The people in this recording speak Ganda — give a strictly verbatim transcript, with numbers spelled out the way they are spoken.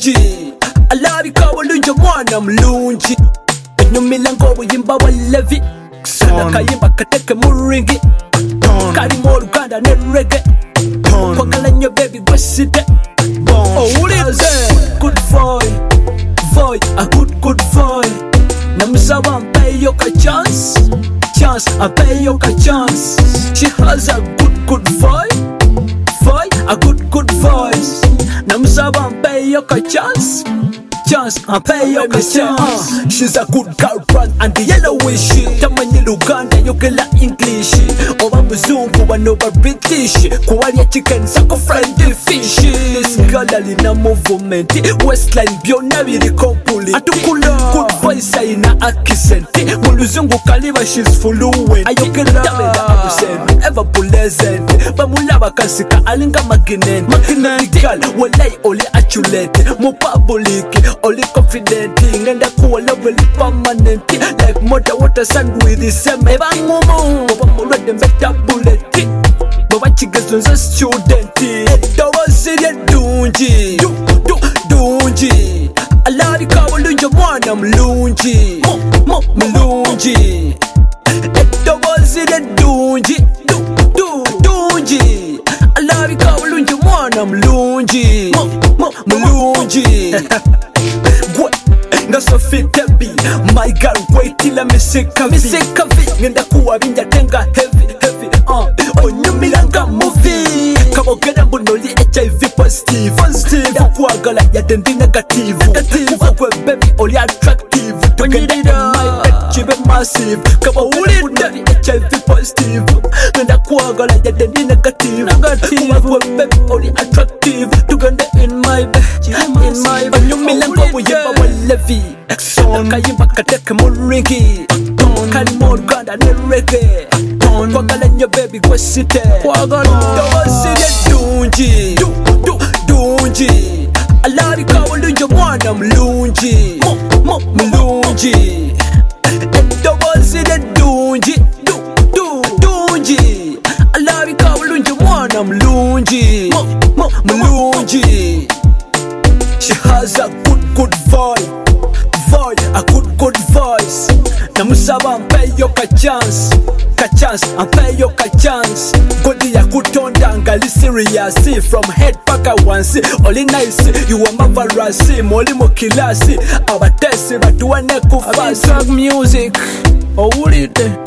mulungi alabika bulungi omwana mulungi enyumira ng'obuyimba bwa Levi kusana kayimba kateke mu ringi kalimu oluganda ne reggae kwagala nnyo baby gweside owulidde good boy boy a good good boy namusaba mpeeyo ka chance chance ampeeyo ka chance she has a good good boy boy a good good voice namusaba mpeeyo ka chance chance ampeeyo ka chance she's a good girl brand and the yellowish tamanyi luganda yogela english oba muzungu bano ba british kuwalya chicken sako fried fish this girl alina movement westline byonna biri complete atukula good voice ayina accent mu luzungu kaliba she's fluent ayogela absent ever pleasant bamulaba kasika alinga magnet magnet girl walay oli accurate mu public only confident ngenda kuwa level permanent like motor water sand with the same ebangumu bamulwede mbeta bullet baba kigezo nze student etowazirye dungi dungi alabika bulungi omwana mulungi mulungi etowazirye dungi dungi alabika bulungi omwana mulungi mulungi nga sofite bi my girl wait till I miseka miseka vi ngenda kuwa binja tenga heavy heavy uh onyumira nga movie kabogera mbunoli H I V positive positive kwagala ya dendi negative negative kwa baby oli attractive tonyirira my pet chibe massive kabogera H I V positive ngenda kwagala ya dendi negative negative kwa baby oli attractive tugende in my bed in my bed onyumira nga buyimba bwa Levi kayimba kateke mu ringi kalimu oluganda ne reggae kwagala nnyo baby gwesite towazirye dungi dungi alabika bulungi omwana mulungi mulungi towazirye dungi dungi alabika bulungi omwana mulungi mulungi she has a good good voice voice a good good voice namusaba mpeeyo ka chance ka chance ampeeyo ka chance godi yakutonda ngali serious from head paka wansi oli nice you are marvelous moli mu kilasi abatesi batuwane ku fast music owulidde